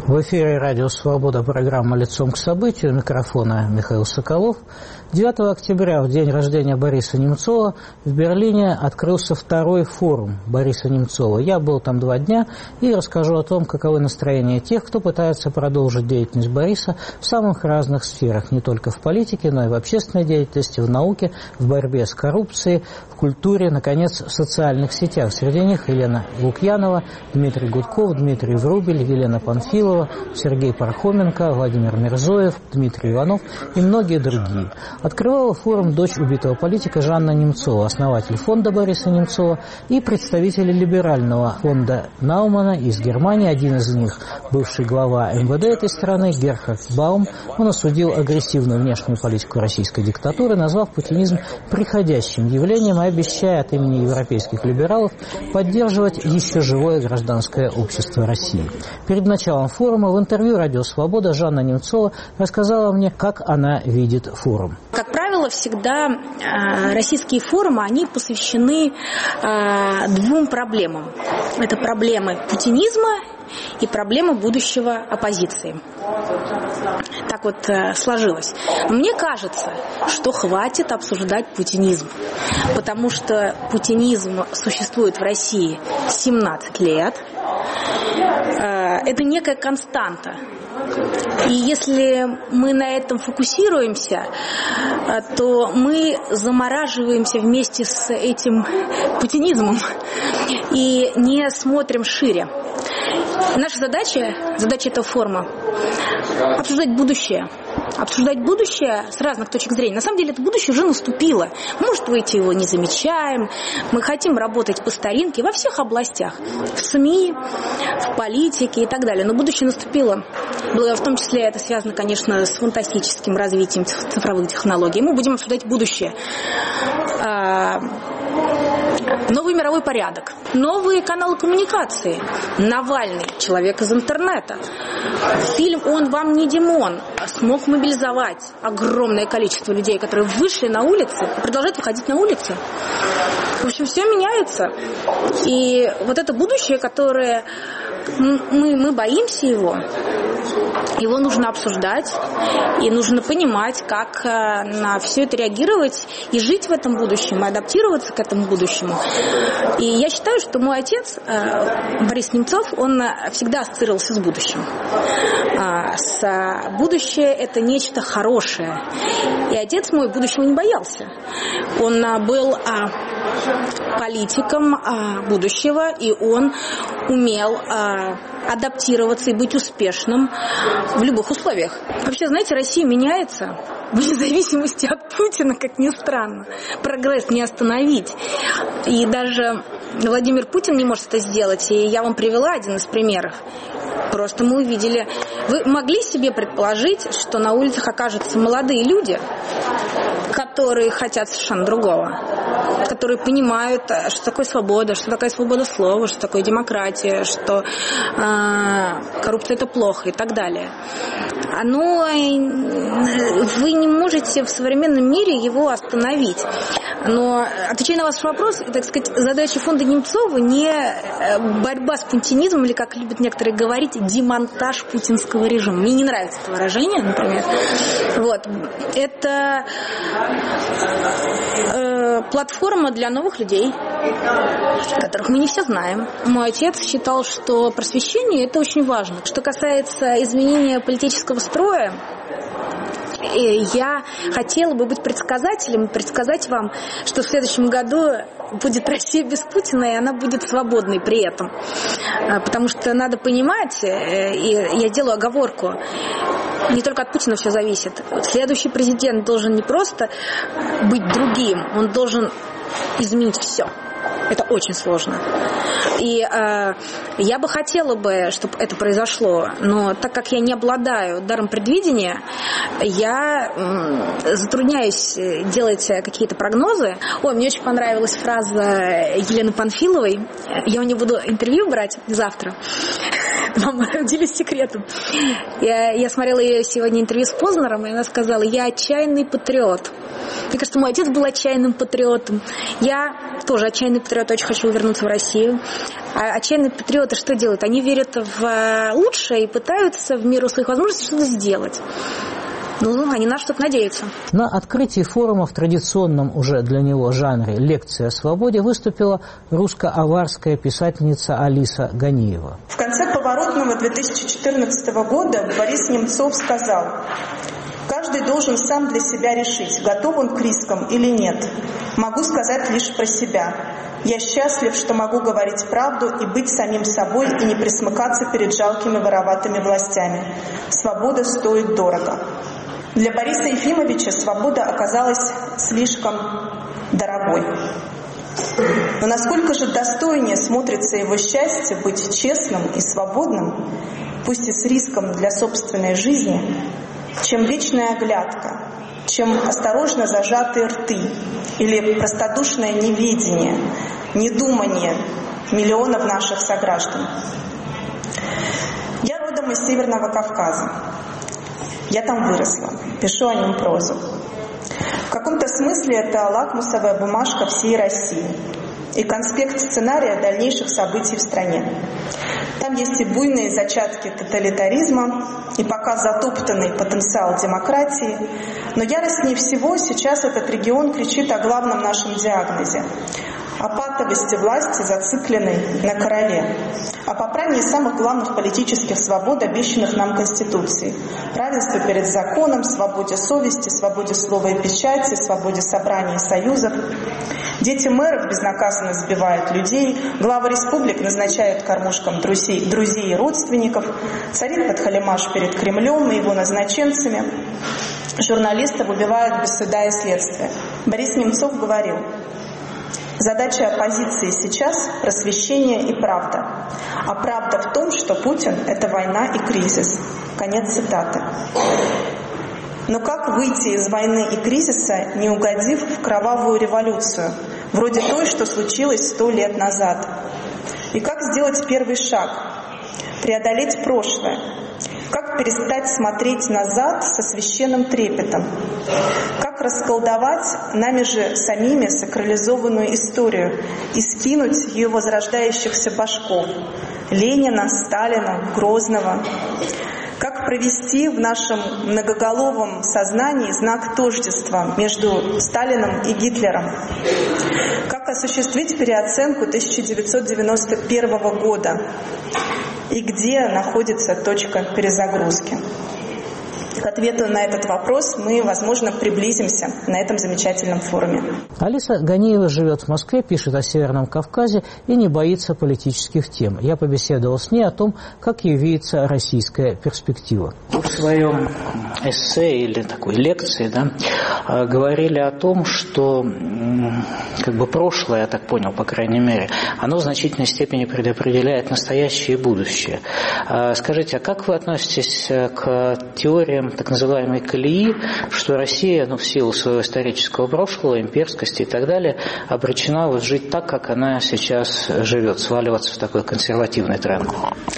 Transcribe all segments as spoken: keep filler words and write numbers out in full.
В эфире радио «Свобода», программа «Лицом к событию». У микрофона Михаил Соколов. девятого октября, в день рождения Бориса Немцова, в Берлине открылся второй форум Бориса Немцова. Я был там два дня и расскажу о том, каковы настроения тех, кто пытается продолжить деятельность Бориса в самых разных сферах, не только в политике, но и в общественной деятельности, в науке, в борьбе с коррупцией, в культуре, наконец, в социальных сетях. Среди них Елена Лукьянова, Дмитрий Гудков, Дмитрий Врубель, Елена Панфилова, Сергей Пархоменко, Владимир Мирзоев, Дмитрий Иванов и многие другие. Открывала форум дочь убитого политика Жанна Немцова, основатель фонда Бориса Немцова и представители либерального фонда Наумана из Германии. Один из них, бывший глава эм вэ дэ этой страны, Герхард Баум, он осудил агрессивную внешнюю политику российской диктатуры, назвав путинизм приходящим явлением и обещая от имени европейских либералов поддерживать еще живое гражданское общество России. Перед началом форума в интервью «Радио Свобода» Жанна Немцова рассказала мне, как она видит форум. Как правило, всегда э, российские форумы, они посвящены э, двум проблемам. Это проблемы путинизма и проблемы будущего оппозиции. Так вот э, сложилось. Но мне кажется, что хватит обсуждать путинизм, потому что путинизм существует в России семнадцать лет. Э, это некая константа. И если мы на этом фокусируемся, то мы замораживаемся вместе с этим путинизмом и не смотрим шире. Наша задача, задача этого форума – обсуждать будущее. Обсуждать будущее с разных точек зрения. На самом деле это будущее уже наступило. Может быть, его не замечаем. Мы хотим работать по старинке во всех областях. В СМИ, в политике и так далее. Но будущее наступило. В том числе это связано, конечно, с фантастическим развитием цифровых технологий. Мы будем обсуждать будущее. Новый мировой порядок, новые каналы коммуникации. Навальный, человек из интернета. Фильм «Он вам не Димон» смог мобилизовать огромное количество людей, которые вышли на улицы и продолжают выходить на улицы. В общем, все меняется. И вот это будущее, которое мы, мы боимся его, его нужно обсуждать, и нужно понимать, как на все это реагировать и жить в этом будущем, и адаптироваться к этому будущему. И я считаю, что мой отец, Борис Немцов, он всегда ассоциировался с будущим. С будущее – это нечто хорошее. И отец мой будущего не боялся. Он был политиком будущего, и он умел адаптироваться и быть успешным в любых условиях. Вообще, знаете, Россия меняется вне зависимости от Путина, как ни странно. Прогресс не остановить. И даже Владимир Путин не может это сделать. И я вам привела один из примеров. Просто мы увидели. Вы могли себе предположить, что на улицах окажутся молодые люди, которые хотят совершенно другого, которые понимают, что такое свобода, что такое свобода слова, что такое демократия, что э, коррупция – это плохо и так далее. Но вы не можете в современном мире его остановить. Но, отвечая на ваш вопрос, так сказать, задача фонда Немцова не борьба с путинизмом, или, как любят некоторые говорить, демонтаж путинского режима. Мне не нравится это выражение, например. Вот. Это э, платформа для новых людей, которых мы не все знаем. Мой отец считал, что просвещение – это очень важно. Что касается изменения политического строя, я хотела бы быть предсказателем и предсказать вам, что в следующем году будет Россия без Путина, и она будет свободной при этом. Потому что надо понимать, и я делаю оговорку, не только от Путина все зависит. Следующий президент должен не просто быть другим, он должен изменить все. Это очень сложно. И э, я бы хотела бы, чтобы это произошло, но так как я не обладаю даром предвидения, я э, затрудняюсь делать какие-то прогнозы. Ой, мне очень понравилась фраза Елены Панфиловой. Я у нее буду интервью брать завтра. вам делюсь секретом. Я, я смотрела ее сегодня интервью с Познером, и она сказала: я отчаянный патриот. Мне кажется, мой отец был отчаянным патриотом. Я тоже отчаянный патриот, очень хочу вернуться в Россию. А отчаянные патриоты что делают? Они верят в лучшее и пытаются в меру своих возможностей что-то сделать. Ну, они на что-то надеются. На открытии форума в традиционном уже для него жанре «Лекция о свободе» выступила русско-аварская писательница Алиса Ганиева. В конце поворотного две тысячи четырнадцатого года Борис Немцов сказал: «Каждый должен сам для себя решить, готов он к рискам или нет. Могу сказать лишь про себя. Я счастлив, что могу говорить правду и быть самим собой и не присмыкаться перед жалкими вороватыми властями. Свобода стоит дорого». Для Бориса Ефимовича свобода оказалась слишком дорогой. Но насколько же достойнее смотрится его счастье быть честным и свободным, пусть и с риском для собственной жизни, чем вечная оглядка, чем осторожно зажатые рты или простодушное неведение, недумание миллионов наших сограждан. Я родом из Северного Кавказа. Я там выросла, пишу о нем прозу. В каком-то смысле это лакмусовая бумажка всей России и конспект сценария дальнейших событий в стране. Там есть и буйные зачатки тоталитаризма, и пока затоптанный потенциал демократии, но яростнее всего сейчас этот регион кричит о главном нашем диагнозе – о патовости власти, зацикленной на короле, о попрании самых главных политических свобод, обещанных нам Конституцией: равенство перед законом, свободе совести, свободе слова и печати, свободе собраний и союзов. Дети мэров безнаказанно сбивают людей, главы республик назначают кормушкам друзей, друзей и родственников, царит подхалимаш перед Кремлем и его назначенцами, журналистов убивают без суда и следствия. Борис Немцов говорил: задача оппозиции сейчас – просвещение и правда. А правда в том, что Путин – это война и кризис. Конец цитаты. Но как выйти из войны и кризиса, не угодив в кровавую революцию, вроде той, что случилось сто лет назад? И как сделать первый шаг? Преодолеть прошлое? Как перестать смотреть назад со священным трепетом? Как расколдовать нами же самими сакрализованную историю и скинуть ее возрождающихся башков – Ленина, Сталина, Грозного? Как провести в нашем многоголовом сознании знак тождества между Сталином и Гитлером? Как осуществить переоценку тысяча девятьсот девяносто первого года? И где находится точка перезагрузки? К ответу на этот вопрос мы, возможно, приблизимся на этом замечательном форуме. Алиса Ганиева живет в Москве, пишет о Северном Кавказе и не боится политических тем. Я побеседовал с ней о том, как ей видится российская перспектива. В своем эссе или такой лекции, да, говорили о том, что как бы прошлое, я так понял, по крайней мере, оно в значительной степени предопределяет настоящее и будущее. Скажите, а как вы относитесь к теориям так называемой колеи, что Россия, ну, в силу своего исторического прошлого, имперскости и так далее, обречена вот жить так, как она сейчас живет, сваливаться в такой консервативный тренд?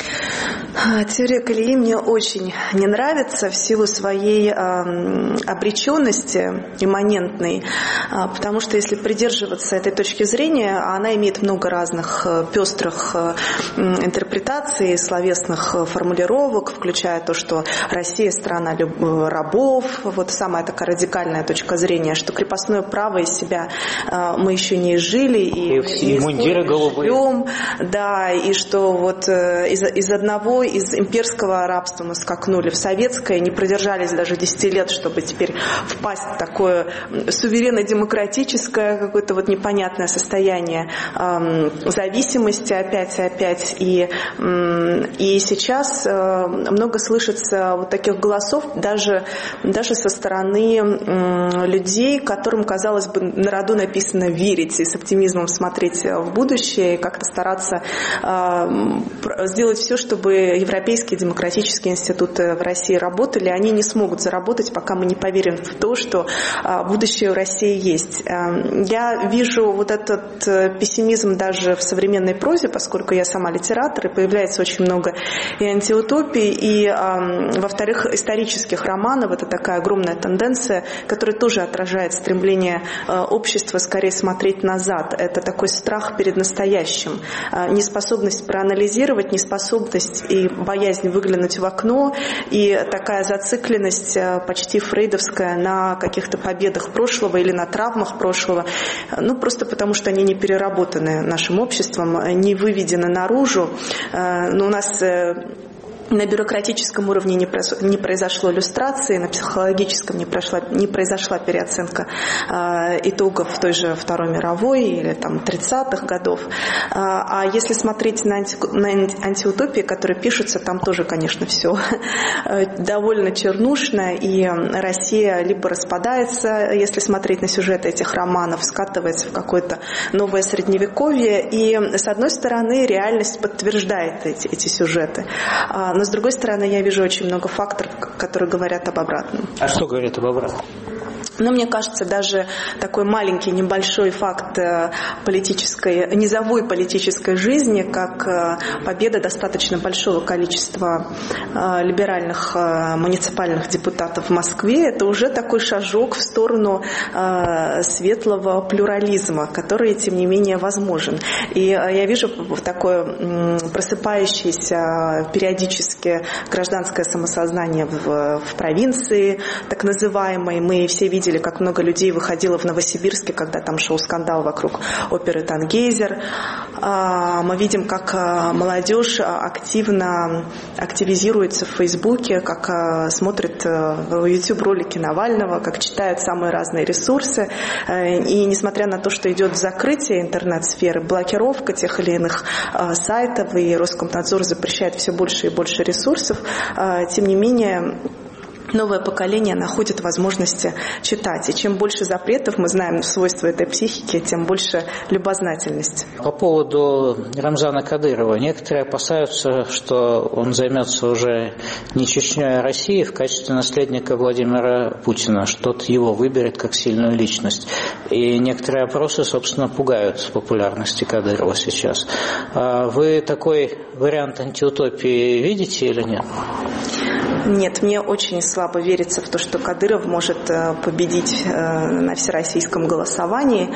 Теория колеи мне очень не нравится в силу своей э, обреченности имманентной, э, потому что если придерживаться этой точки зрения, она имеет много разных э, пестрых э, интерпретаций, словесных э, формулировок, включая то, что Россия страна рабов, вот самая такая радикальная точка зрения, что крепостное право из себя э, мы еще не изжили и, и, и мундиры голубые, живем, да, и что вот э, из, из одного из имперского рабства мы скакнули в советское, не продержались даже десять лет, чтобы теперь впасть в такое суверенно-демократическое какое-то вот непонятное состояние э, зависимости опять и опять. И, э, и сейчас э, много слышится вот таких голосов даже, даже со стороны э, людей, которым, казалось бы, на роду написано верить и с оптимизмом смотреть в будущее и как-то стараться э, сделать все, чтобы европейские демократические институты в России работали, они не смогут заработать, пока мы не поверим в то, что будущее у России есть. Я вижу вот этот пессимизм даже в современной прозе, поскольку я сама литератор, и появляется очень много и антиутопий, и, во-вторых, исторических романов. Это такая огромная тенденция, которая тоже отражает стремление общества скорее смотреть назад. Это такой страх перед настоящим, неспособность проанализировать, неспособность и боязнь выглянуть в окно, и такая зацикленность почти фрейдовская на каких-то победах прошлого или на травмах прошлого, ну просто потому что они не переработаны нашим обществом, не выведены наружу. Но у нас на бюрократическом уровне не произошло иллюстрации, на психологическом не, прошла, не произошла переоценка э, итогов той же Второй мировой или там, тридцатых годов. А если смотреть на, анти, на антиутопии, которые пишутся, там тоже, конечно, все довольно чернушно, и Россия либо распадается, если смотреть на сюжеты этих романов, скатывается в какое-то новое средневековье, и, с одной стороны, реальность подтверждает эти, эти сюжеты. Но, с другой стороны, я вижу очень много факторов, которые говорят об обратном. А что говорят об обратном? Но мне кажется, даже такой маленький, небольшой факт политической, низовой политической жизни, как победа достаточно большого количества либеральных муниципальных депутатов в Москве, это уже такой шажок в сторону светлого плюрализма, который, тем не менее, возможен. И я вижу такое просыпающееся периодически гражданское самосознание в, в провинции, так называемой. Мы все видели, как много людей выходило в Новосибирске, когда там шел скандал вокруг оперы «Тангейзер». Мы видим, как молодежь активно активизируется в Фейсбуке, как смотрит в YouTube ролики Навального, как читает самые разные ресурсы. И несмотря на то, что идет закрытие интернет-сферы, блокировка тех или иных сайтов, и Роскомнадзор запрещает все больше и больше ресурсов, тем не менее, новое поколение находит возможности читать. И чем больше запретов, мы знаем свойства этой психики, тем больше любознательность. По поводу Рамзана Кадырова. Некоторые опасаются, что он займется уже не Чечней, а Россией в качестве наследника Владимира Путина, что тот его выберет как сильную личность. И некоторые опросы, собственно, пугают популярности Кадырова сейчас. Вы такой вариант антиутопии видите или нет? Нет, мне очень слабо верится в то, что Кадыров может победить на всероссийском голосовании,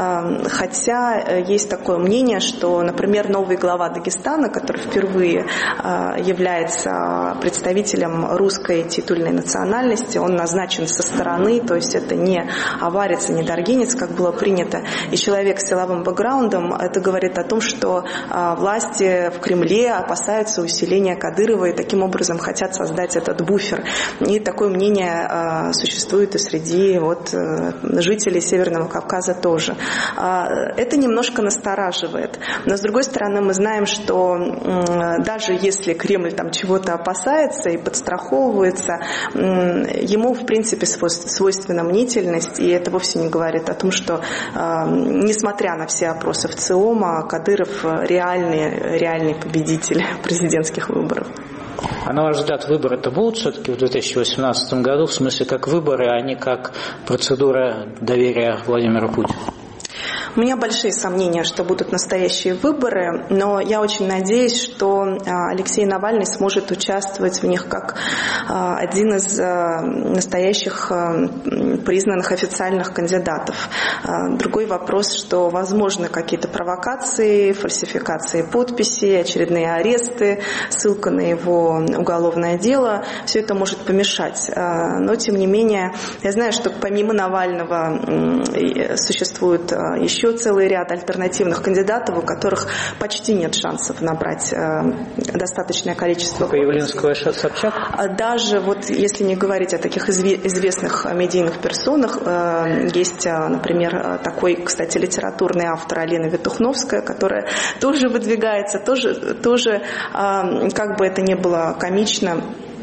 хотя есть такое мнение, что, например, новый глава Дагестана, который впервые является представителем русской титульной национальности, он назначен со стороны, то есть это не аварец, не даргинец, как было принято, и человек с силовым бэкграундом, это говорит о том, что власти в Кремле опасаются усиления Кадырова и таким образом хотят создать этот буфер. И такое мнение э, существует и среди вот, э, жителей Северного Кавказа тоже. Э, это немножко настораживает. Но, с другой стороны, мы знаем, что э, даже если Кремль там чего-то опасается и подстраховывается, э, ему, в принципе, свойственна мнительность, и это вовсе не говорит о том, что, э, несмотря на все опросы в ЦИОМа, Кадыров реальный, реальный победитель президентских выборов. А на ваш взгляд, выборы-то будут все-таки в две тысячи восемнадцатом году, в смысле как выборы, а не как процедура доверия Владимиру Путину? У меня большие сомнения, что будут настоящие выборы, но я очень надеюсь, что Алексей Навальный сможет участвовать в них как один из настоящих признанных официальных кандидатов. Другой вопрос, что возможны какие-то провокации, фальсификации подписей, очередные аресты, ссылка на его уголовное дело. Все это может помешать. Но, тем не менее, я знаю, что помимо Навального существует еще целый ряд альтернативных кандидатов, у которых почти нет шансов набрать э, достаточное количество. Явлинского и Собчак? Даже вот если не говорить о таких изве- известных медийных персонах, э, есть, например, такой, кстати, литературный автор Алина Ветухновская, которая тоже выдвигается, тоже, тоже э, как бы это ни было комично,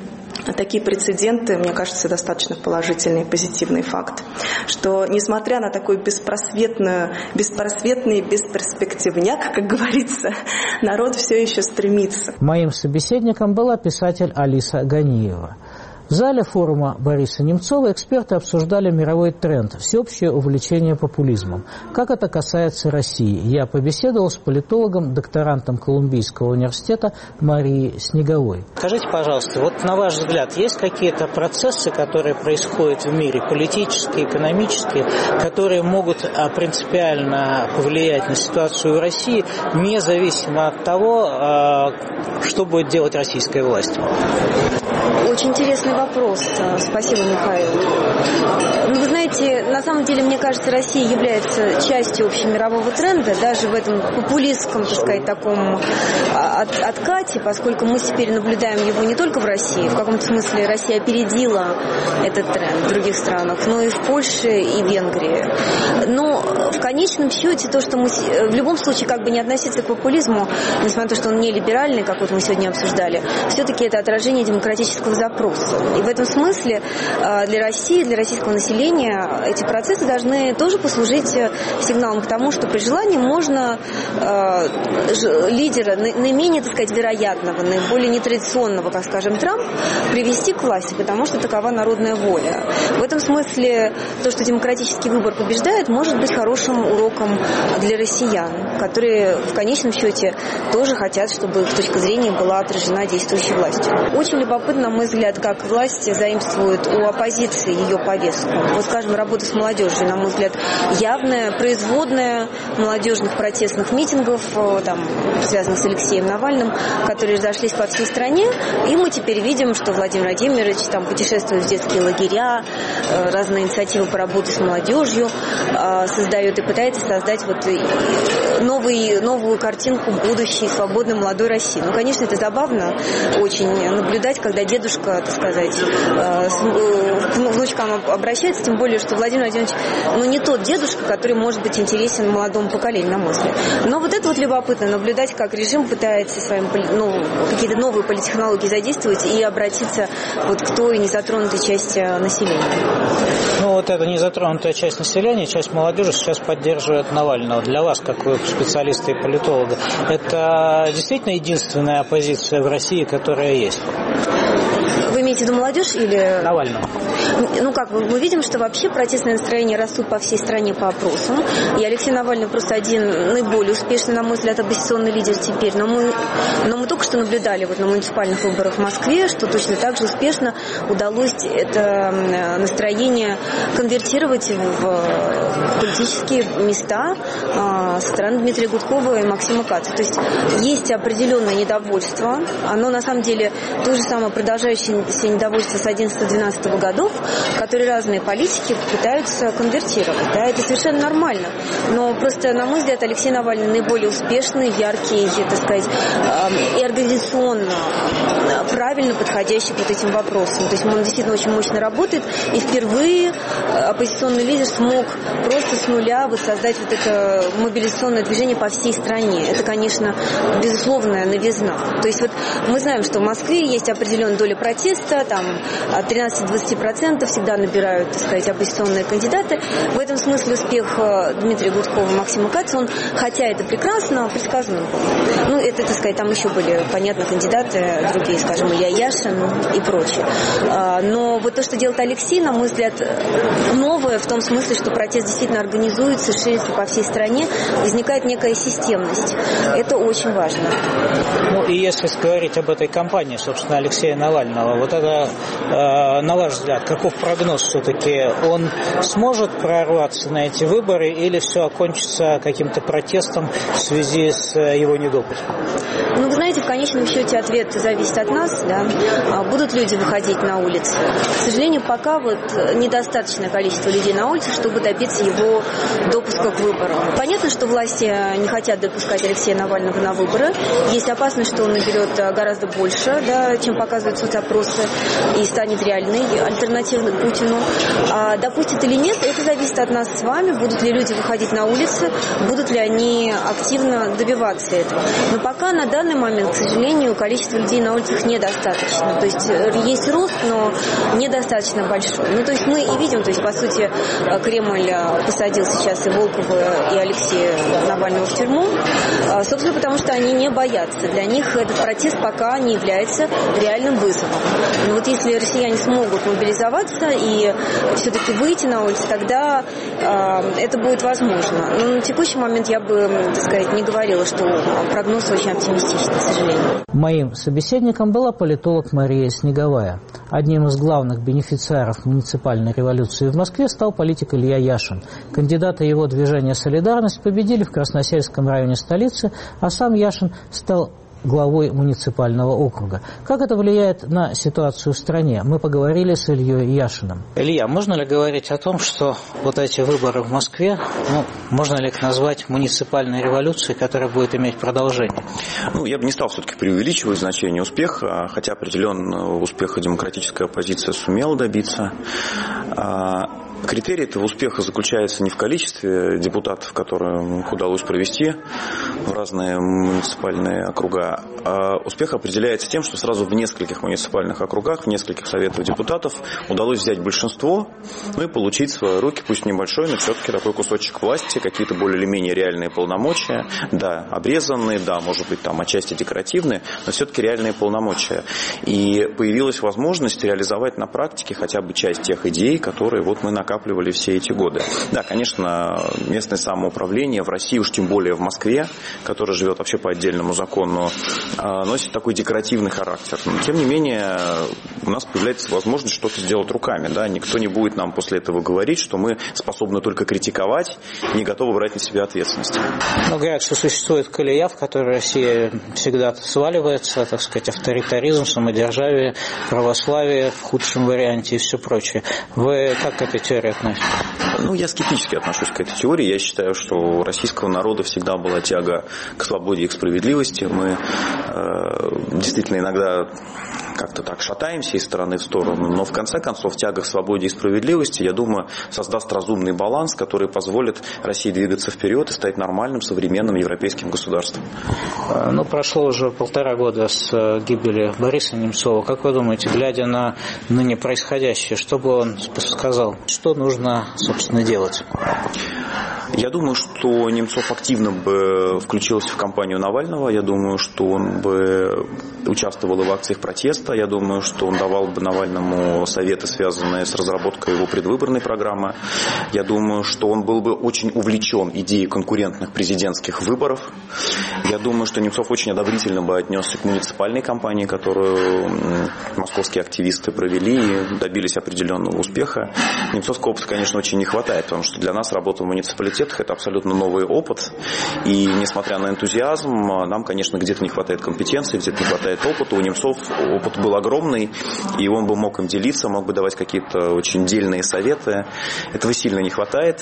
такие прецеденты, мне кажется, достаточно положительный и позитивный факт, что несмотря на такой беспросветную, беспросветный бесперспективняк, как говорится, народ все еще стремится. Моим собеседником была писатель Алиса Ганиева. В зале форума Бориса Немцова эксперты обсуждали мировой тренд – всеобщее увлечение популизмом. Как это касается России? Я побеседовал с политологом, докторантом Колумбийского университета Марией Снеговой. Скажите, пожалуйста, вот на ваш взгляд, есть какие-то процессы, которые происходят в мире, политические, экономические, которые могут принципиально повлиять на ситуацию в России, независимо от того, что будет делать российская власть? Очень интересный вопрос. Спасибо, Михаил. Ну, вы знаете, на самом деле, мне кажется, Россия является частью общемирового тренда, даже в этом популистском, так сказать, таком от, откате, поскольку мы теперь наблюдаем его не только в России, в каком-то смысле Россия опередила этот тренд в других странах, но и в Польше и Венгрии. Но в конечном счете, то, что мы в любом случае как бы не относиться к популизму, несмотря на то, что он не либеральный, как вот мы сегодня обсуждали, все-таки это отражение демократического запроса. И в этом смысле для России, для российского населения эти процессы должны тоже послужить сигналом к тому, что при желании можно лидера, наименее, так сказать, вероятного, наиболее нетрадиционного, как, скажем, Трамп, привести к власти, потому что такова народная воля. В этом смысле то, что демократический выбор побеждает, может быть хорошим уроком для россиян, которые в конечном счете тоже хотят, чтобы их точка зрения была отражена действующей властью. Очень любопытно, на мой взгляд, как власти заимствуют у оппозиции ее повестку. Вот, скажем, работа с молодежью, на мой взгляд, явная, производная молодежных протестных митингов, там, связанных с Алексеем Навальным, которые разошлись по всей стране, и мы теперь видим, что Владимир Владимирович там путешествует в детские лагеря, разные инициативы по работе с молодежью создает и пытается создать вот новый, новую картинку будущей свободной молодой России. Ну, конечно, это забавно очень наблюдать, когда дедушка, так сказать, к внучкам обращается, тем более, что Владимир Владимирович, ну, не тот дедушка, который может быть интересен молодому поколению, на мой взгляд. Но вот это вот любопытно, наблюдать, как режим пытается своим, ну, какие-то новые политтехнологии задействовать и обратиться вот к той незатронутой части населения. Ну, вот эта незатронутая часть населения, часть молодежи сейчас поддерживает Навального. Для вас, как вы специалиста и политолога, это действительно единственная оппозиция в России, которая есть? Вы имеете в виду молодежь или... Навального. Ну как, мы видим, что вообще протестные настроения растут по всей стране по опросам. И Алексей Навальный просто один наиболее успешный, на мой взгляд, оппозиционный лидер теперь. Но мы, но мы только что наблюдали вот на муниципальных выборах в Москве, что точно так же успешно удалось это настроение конвертировать в политические места со стороны Дмитрия Гудкова и Максима Каца. То есть есть определенное недовольство. Оно на самом деле то же самое продолжающееся недовольство с одиннадцатого-двенадцатого годов, которые разные политики пытаются конвертировать. Да, это совершенно нормально. Но просто, на мой взгляд, Алексей Навальный наиболее успешный, яркий, так сказать, и организационно правильно подходящий к вот этим вопросам. То есть он действительно очень мощно работает, и впервые оппозиционный лидер смог просто с нуля вот создать вот это мобилизационное движение по всей стране. Это, конечно, безусловная новизна. То есть вот мы знаем, что в Москве есть определенная доля протеста, там от тринадцати до двадцати процентов всегда набирают, так сказать, оппозиционные кандидаты. В этом смысле успех Дмитрия Гудкова и Максима Каца, он, хотя это прекрасно, предсказуем был. Ну, это, так сказать, там еще были, понятно, кандидаты, другие, скажем, Илья Яшин и прочие. Но вот то, что делает Алексей, на мой взгляд, новое в том смысле, что протест действительно организуется, ширится по всей стране, возникает некая системность. Это очень важно. Ну, и если говорить об этой кампании, собственно, Алексея Навального, вот это, э, на ваш взгляд, каков прогноз все-таки? Он сможет прорваться на эти выборы или все окончится каким-то протестом в связи с его недопуском? Ну, вы знаете, в конечном счете ответ зависит от нас, да. Будут люди выходить на улицы. К сожалению, пока вот недостаточное количество людей на улице, чтобы добиться его допуска к выборам. Понятно, что власти не хотят допускать Алексея Навального на выборы. Есть опасность, что он наберет гораздо больше, да, чем показывают соцопросы, и станет реальной альтернативой Путину. А допустит или нет, это зависит от нас с вами. Будут ли люди выходить на улицы, будут ли они активно добиваться этого. Но пока на данный момент, к сожалению, количество людей на улицах недостаточно. То есть есть рост, но недостаточно большой. Ну, то есть мы и видим, то есть, по сути, Кремль посадил сейчас и Волкова, и Алексея Навального в тюрьму, собственно, потому что они не боятся. Для них этот протест пока не является реальным вызовом. Но вот если россияне смогут мобилизоваться и все-таки выйти на улицу, тогда э, это будет возможно. Но на текущий момент я бы, так сказать, не говорила, что прогноз очень оптимистичный, к сожалению. Моим собеседником была политолог Мария Снеговая. Одним из главных бенефициаров муниципальной революции в Москве стал политик Илья Яшин. Кандидаты его движения «Солидарность» победили в Красносельском районе столицы, а сам Яшин стал главой муниципального округа. Как это влияет на ситуацию в стране? Мы поговорили с Ильей Яшиным. Илья, можно ли говорить о том, что вот эти выборы в Москве, ну, можно ли их назвать муниципальной революцией, которая будет иметь продолжение? Ну, я бы не стал все-таки преувеличивать значение успеха, хотя определенного успеха демократическая оппозиция сумела добиться. Критерий этого успеха заключается не в количестве депутатов, которые удалось провести в разные муниципальные округа, а успех определяется тем, что сразу в нескольких муниципальных округах, в нескольких советов депутатов удалось взять большинство, ну и получить в свои руки, пусть небольшой, но все-таки такой кусочек власти, какие-то более или менее реальные полномочия, да, обрезанные, да, может быть, там отчасти декоративные, но все-таки реальные полномочия. И появилась возможность реализовать на практике хотя бы часть тех идей, которые вот мы накапливали все эти годы. Да, конечно, местное самоуправление в России, уж тем более в Москве, которая живет вообще по отдельному закону, носит такой декоративный характер. Но, тем не менее, у нас появляется возможность что-то сделать руками. Да? Никто не будет нам после этого говорить, что мы способны только критиковать, не готовы брать на себя ответственность. Ну, говорят, что существует колея, в которой Россия всегда сваливается, так сказать, авторитаризм, самодержавие, православие в худшем варианте и все прочее. Вы как к этой теории относитесь? Ну, я скептически отношусь к этой теории. Я считаю, что у российского народа всегда была тяга к свободе и к справедливости. Мы э, действительно иногда как-то так шатаемся из стороны в сторону, но в конце концов тяга к свободе и справедливости, я думаю, создаст разумный баланс, который позволит России двигаться вперед и стать нормальным, современным европейским государством. Ну, прошло уже полтора года с гибели Бориса Немцова. Как вы думаете, глядя на ныне происходящее, что бы он сказал? Что нужно, собственно, делать? Я думаю, что Немцов активно бы включился в кампанию Навального. Я думаю, что он бы участвовал и в акциях протеста. Я думаю, что он давал бы Навальному советы, связанные с разработкой его предвыборной программы. Я думаю, что он был бы очень увлечен идеей конкурентных президентских выборов. Я думаю, что Немцов очень одобрительно бы отнесся к муниципальной кампании, которую московские активисты провели и добились определенного успеха. Немцовского опыта, конечно, очень не хватает, потому что для нас работа в муниципалитете это абсолютно новый опыт, и несмотря на энтузиазм, нам, конечно, где-то не хватает компетенции, где-то не хватает опыта. У Немцов опыт был огромный, и он бы мог им делиться, мог бы давать какие-то очень дельные советы. Этого сильно не хватает.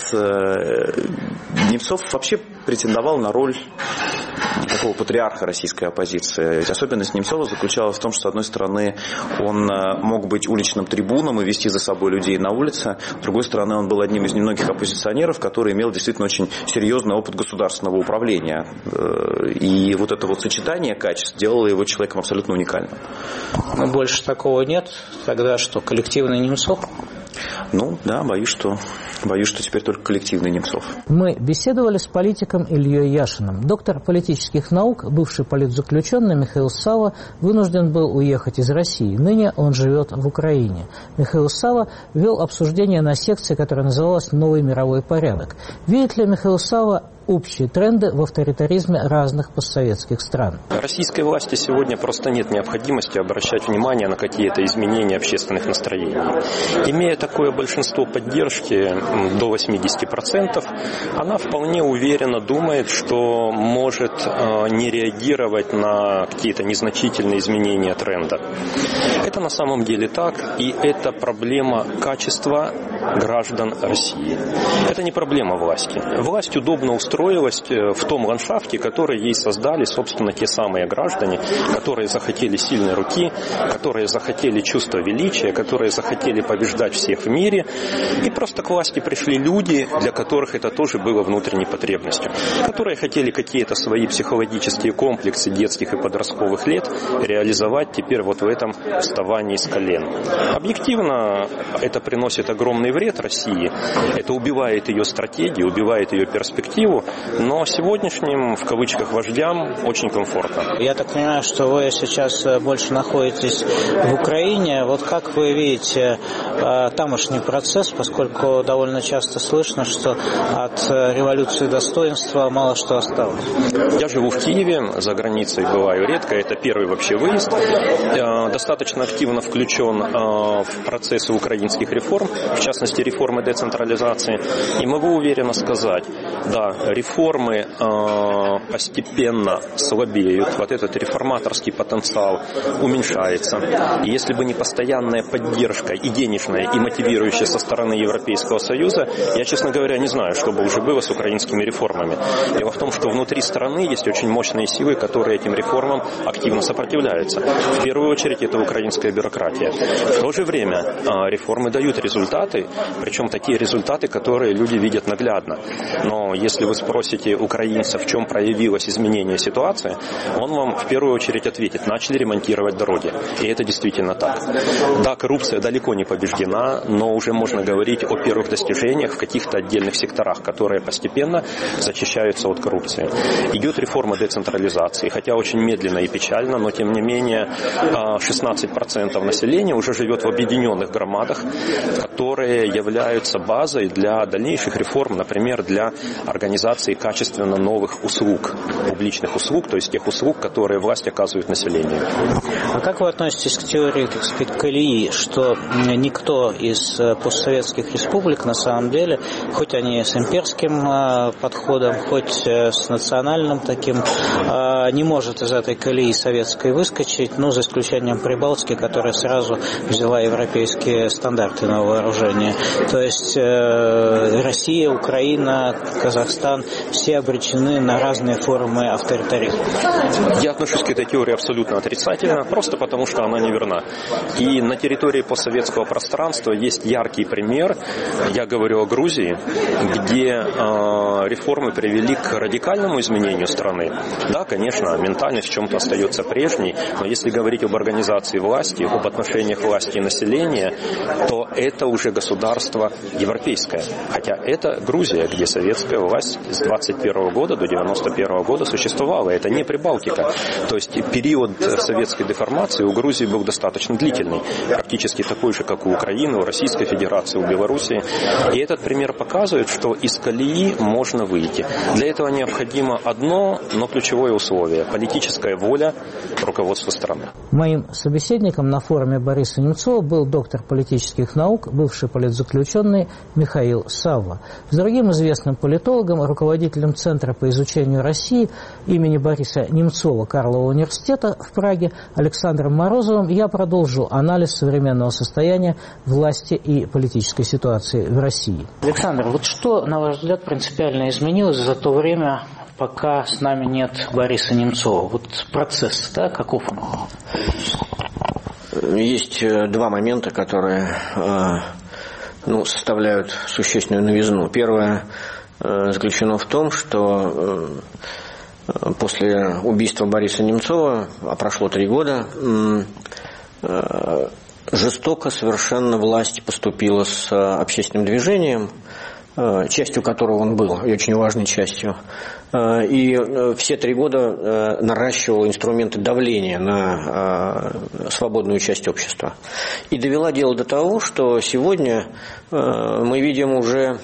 Немцов вообще претендовал на роль такого патриарха российской оппозиции. Ведь особенность Немцова заключалась в том, что, с одной стороны, он мог быть уличным трибуном и вести за собой людей на улице. С другой стороны, он был одним из немногих оппозиционеров, который имел действительно очень серьезный опыт государственного управления. И вот это вот сочетание качеств делало его человеком абсолютно уникальным. Но больше такого нет. Тогда что, коллективный Немцов? Ну, да, боюсь, что, боюсь, что теперь только коллективный Немцов. Мы беседовали с политиком Ильей Яшиным. Доктор политических наук, бывший политзаключенный Михаил Савва вынужден был уехать из России. Ныне он живет в Украине. Михаил Савва вел обсуждение на секции, которая называлась «Новый мировой порядок». Видит ли Михаил Савва общие тренды в авторитаризме разных постсоветских стран? Российской власти сегодня просто нет необходимости обращать внимание на какие-то изменения общественных настроений. Имея такое большинство поддержки до восьмидесяти процентов, она вполне уверенно думает, что может не реагировать на какие-то незначительные изменения тренда. Это на самом деле так, и это проблема качества граждан России. Это не проблема власти. Власть удобно устроена устроилась в том ландшафте, который ей создали, собственно, те самые граждане, которые захотели сильной руки, которые захотели чувства величия, которые захотели побеждать всех в мире. И просто к власти пришли люди, для которых это тоже было внутренней потребностью, которые хотели какие-то свои психологические комплексы детских и подростковых лет реализовать теперь вот в этом вставании с колен. Объективно это приносит огромный вред России, это убивает ее стратегию, убивает ее перспективу, но сегодняшним, в кавычках, вождям очень комфортно. Я так понимаю, что вы сейчас больше находитесь в Украине. Вот как вы видите тамошний процесс, поскольку довольно часто слышно, что от революции достоинства мало что осталось? Я живу в Киеве, за границей бываю редко, это первый вообще выезд. Достаточно активно включен в процессы украинских реформ, в частности реформы децентрализации. И могу уверенно сказать, да, реформы постепенно слабеют, вот этот реформаторский потенциал уменьшается. И если бы не постоянная поддержка и денежная, и мотивирующая со стороны Европейского Союза, я, честно говоря, не знаю, что бы уже было с украинскими реформами. Дело в том, что внутри страны есть очень мощные силы, которые этим реформам активно сопротивляются. В первую очередь это украинская бюрократия. В то же время реформы дают результаты, причем такие результаты, которые люди видят наглядно. Но если вы спросите украинца, в чем проявилось изменение ситуации, он вам в первую очередь ответит: начали ремонтировать дороги. И это действительно так. Да, коррупция далеко не побеждена, но уже можно говорить о первых достижениях в каких-то отдельных секторах, которые постепенно зачищаются от коррупции. Идет реформа децентрализации, хотя очень медленно и печально, но тем не менее шестнадцать процентов населения уже живет в объединенных громадах, которые являются базой для дальнейших реформ, например, для организации качественно новых услуг, публичных услуг, то есть тех услуг, которые власть оказывает населению. А как вы относитесь к теории, так сказать, колеи, что никто из постсоветских республик на самом деле, хоть они с имперским подходом, хоть с национальным таким, не может из этой колеи советской выскочить, ну, за исключением Прибалтики, которая сразу взяла европейские стандарты на вооружение. То есть Россия, Украина, Казахстан, все обречены на разные формы авторитаризма. Я отношусь к этой теории абсолютно отрицательно, просто потому что она неверна. И на территории постсоветского пространства есть яркий пример, я говорю о Грузии, где э, реформы привели к радикальному изменению страны. Да, конечно, ментальность в чем-то остается прежней, но если говорить об организации власти, об отношениях власти и населения, то это уже государство европейское. Хотя это Грузия, где советская власть с двадцать первого года до девяносто первого года существовала. Это не Прибалтика. То есть период советской деформации у Грузии был достаточно длительный. Практически такой же, как у Украины, у Российской Федерации, у Белоруссии. И этот пример показывает, что из колеи можно выйти. Для этого необходимо одно, но ключевое условие – политическая воля руководства страны. Моим собеседником на форуме Бориса Немцова был доктор политических наук, бывший политзаключенный Михаил Савва. С другим известным политологом, руководителем Центра по изучению России имени Бориса Немцова Карлова университета в Праге Александром Морозовым я продолжу анализ современного состояния власти и политической ситуации в России. Александр, вот что, на ваш взгляд, принципиально изменилось за то время, пока с нами нет Бориса Немцова? Вот процесс, да, каков он? Есть два момента, которые ну, составляют существенную новизну. Первое заключено в том, что после убийства Бориса Немцова, а прошло три года, жестоко совершенно власть поступила с общественным движением, частью которого он был, и очень важной частью. И все три года наращивал инструменты давления на свободную часть общества. И довела дело до того, что сегодня мы видим уже...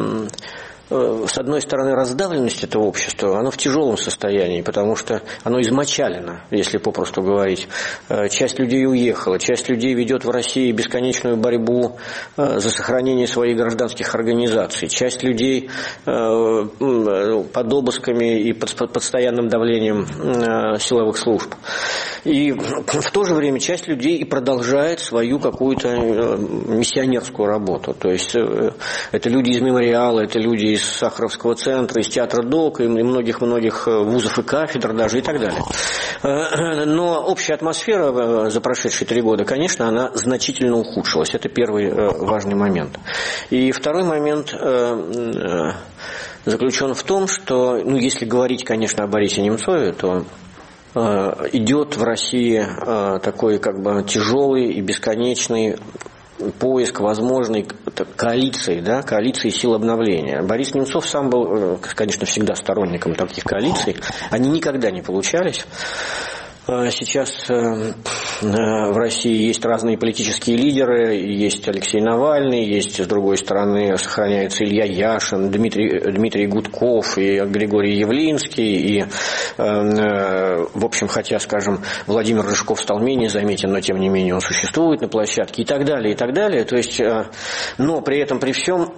С одной стороны, раздавленность этого общества, оно в тяжелом состоянии, потому что оно измочалено, если попросту говорить. Часть людей уехала, часть людей ведет в России бесконечную борьбу за сохранение своих гражданских организаций, часть людей под обысками и под постоянным давлением силовых служб. И в то же время часть людей и продолжает свою какую-то миссионерскую работу. То есть это люди из мемориала, это люди из Сахаровского центра, из театра ДОК, и многих-многих вузов и кафедр даже и так далее. Но общая атмосфера за прошедшие три года, конечно, она значительно ухудшилась. Это первый важный момент. И второй момент заключен в том, что, ну, если говорить, конечно, о Борисе Немцове, то идет в России такой как бы тяжелый и бесконечный поиск возможной коалиции, да, коалиции сил обновления. Борис Немцов сам был, конечно, всегда сторонником таких коалиций. Они никогда не получались. Сейчас в России есть разные политические лидеры, есть Алексей Навальный, есть, с другой стороны, сохраняется Илья Яшин, Дмитрий, Дмитрий Гудков и Григорий Явлинский, и, в общем, хотя, скажем, Владимир Рыжков стал менее заметен, но, тем не менее, он существует на площадке, и так далее, и так далее. То есть, но при этом, при всем,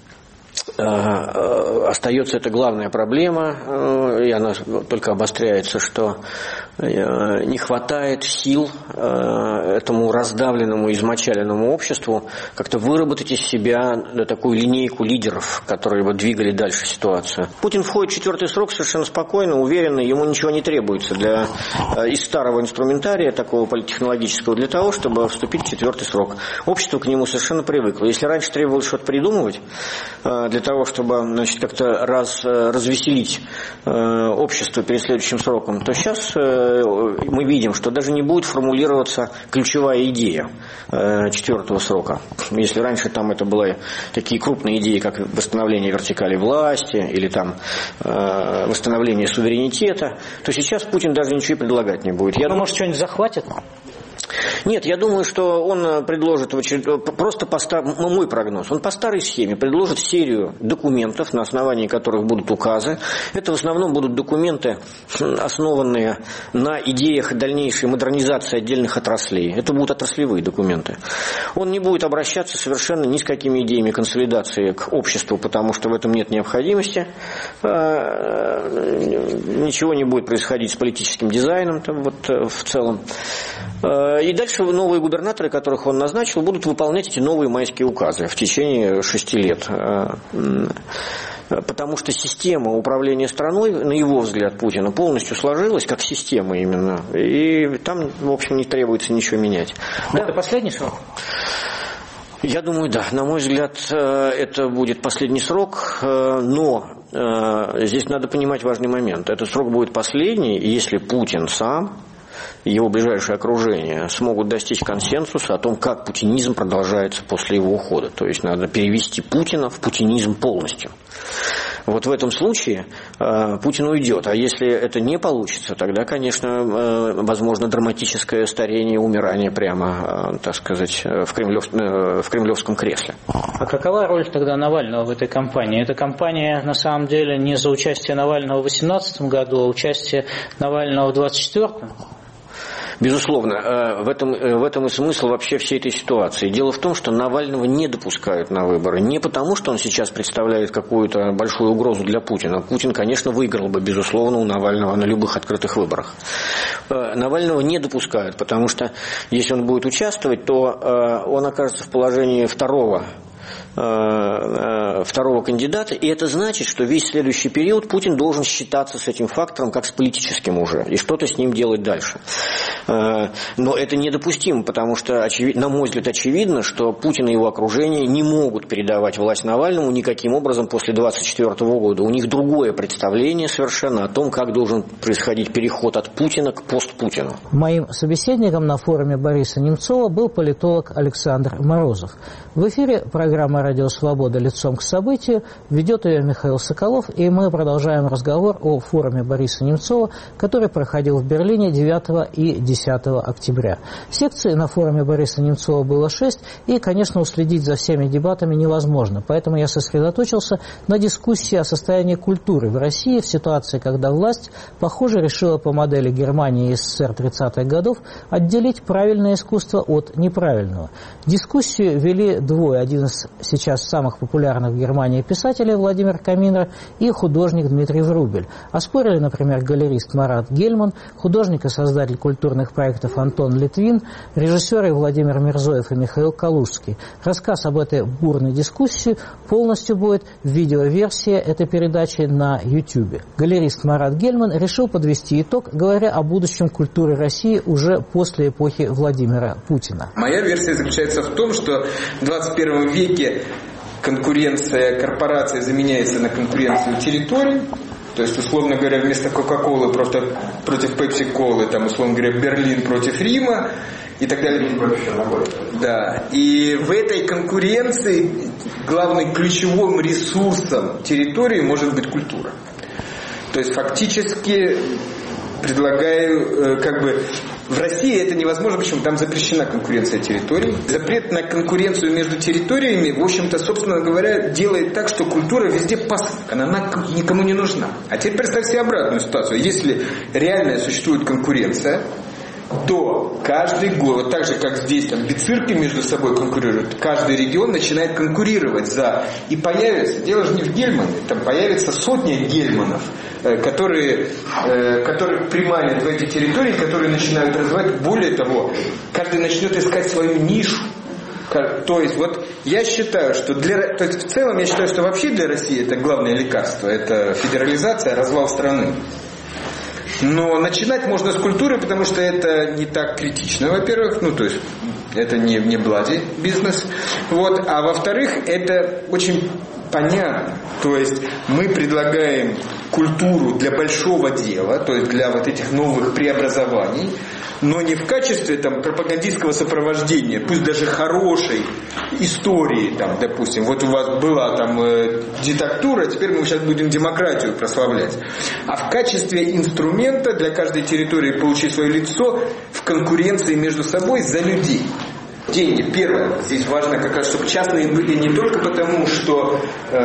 остается эта главная проблема, и она только обостряется, что не хватает сил этому раздавленному, измочаленному обществу как-то выработать из себя такую линейку лидеров, которые бы двигали дальше ситуацию. Путин входит в четвертый срок совершенно спокойно, уверенно, ему ничего не требуется для, из старого инструментария, такого политтехнологического, для того, чтобы вступить в четвертый срок. Общество к нему совершенно привыкло. Если раньше требовалось что-то придумывать, для того, чтобы, значит, как-то раз, развеселить общество перед следующим сроком, то сейчас мы видим, что даже не будет формулироваться ключевая идея четвертого срока. Если раньше там это были такие крупные идеи, как восстановление вертикали власти или там восстановление суверенитета, то сейчас Путин даже ничего и предлагать не будет. Я думаю, может, что-нибудь захватит? Нет, я думаю, что он предложит в очеред... просто по стар... мой прогноз, он по старой схеме предложит серию документов, на основании которых будут указы. Это в основном будут документы, основанные на идеях дальнейшей модернизации отдельных отраслей. Это будут отраслевые документы. Он не будет обращаться совершенно ни с какими идеями консолидации к обществу, потому что в этом нет необходимости. Ничего не будет происходить с политическим дизайном вот, в целом. И дальше новые губернаторы, которых он назначил, будут выполнять эти новые майские указы в течение шести лет. Потому что система управления страной, на его взгляд, Путина, полностью сложилась, как система именно. И там, в общем, не требуется ничего менять. Это да. Последний срок? Я думаю, да. На мой взгляд, это будет последний срок, но здесь надо понимать важный момент. Этот срок будет последний, если Путин сам, его ближайшее окружение смогут достичь консенсуса о том, как путинизм продолжается после его ухода. То есть надо перевести Путина в путинизм полностью. Вот в этом случае э, Путин уйдет. А если это не получится, тогда, конечно, э, возможно драматическое старение, умирание прямо, э, так сказать, в, кремлев, э, в кремлевском кресле. А какова роль тогда Навального в этой кампании? Эта кампания, на самом деле, не за участие Навального в две тысячи восемнадцатом году, а участие Навального в двадцать четвёртом? Безусловно, в этом, в этом и смысл вообще всей этой ситуации. Дело в том, что Навального не допускают на выборы. Не потому, что он сейчас представляет какую-то большую угрозу для Путина. Путин, конечно, выиграл бы, безусловно, у Навального на любых открытых выборах. Навального не допускают, потому что если он будет участвовать, то он окажется в положении второго второго кандидата, и это значит, что весь следующий период Путин должен считаться с этим фактором как с политическим уже, и что-то с ним делать дальше. Но это недопустимо, потому что, на мой взгляд, очевидно, что Путин и его окружение не могут передавать власть Навальному никаким образом после двадцать четвёртого года. У них другое представление совершенно о том, как должен происходить переход от Путина к постпутину. Моим собеседником на форуме Бориса Немцова был политолог Александр Морозов. В эфире программа «Радио Свобода. Лицом к событию». Ведет ее Михаил Соколов, и мы продолжаем разговор о форуме Бориса Немцова, который проходил в Берлине девятого и десятого октября. Секций на форуме Бориса Немцова было шесть, и, конечно, уследить за всеми дебатами невозможно. Поэтому я сосредоточился на дискуссии о состоянии культуры в России в ситуации, когда власть, похоже, решила по модели Германии и СССР тридцатых годов отделить правильное искусство от неправильного. Дискуссию вели двое. Один из сейчас самых популярных в Германии писателей Владимир Каминер и художник Дмитрий Врубель. Оспорили, например, галерист Марат Гельман, художник и создатель культурных проектов Антон Литвин, режиссеры Владимир Мирзоев и Михаил Калужский. Рассказ об этой бурной дискуссии полностью будет в видеоверсии этой передачи на YouTube. Галерист Марат Гельман решил подвести итог, говоря о будущем культуры России уже после эпохи Владимира Путина. Моя версия заключается в том, что в двадцать первом веке конкуренция корпораций заменяется на конкуренцию территорий. То есть, условно говоря, вместо Кока-Колы против Пепси-Колы, там, условно говоря, Берлин против Рима и так далее. Да. И в этой конкуренции главным ключевым ресурсом территории может быть культура. То есть, фактически, предлагаю, как бы, в России это невозможно, почему? Там запрещена конкуренция территорий. Запрет на конкуренцию между территориями, в общем-то, собственно говоря, делает так, что культура везде пасынок, она никому не нужна. А теперь представь себе обратную ситуацию. Если реально существует конкуренция, то каждый год, вот так же, как здесь там бицирки между собой конкурируют, каждый регион начинает конкурировать за... И появится, дело же не в Гельмане, там появится сотня Гельманов, которые, которые приманят в эти территории, которые начинают развивать. Более того, каждый начнет искать свою нишу. То есть, вот я считаю, что для... То есть, в целом, я считаю, что вообще для России это главное лекарство. Это федерализация, развал страны. Но начинать можно с культуры, потому что это не так критично, во-первых, ну то есть это не, не блади бизнес, вот, а во-вторых, это очень понятно, то есть мы предлагаем культуру для большого дела, то есть для вот этих новых преобразований, но не в качестве там пропагандистского сопровождения, пусть даже хорошей истории, там, допустим, вот у вас была там э, диктатура, теперь мы сейчас будем демократию прославлять, а в качестве инструмента для каждой территории получить свое лицо в конкуренции между собой за людей. Деньги. Первое, здесь важно как раз, чтобы частные были не только потому, что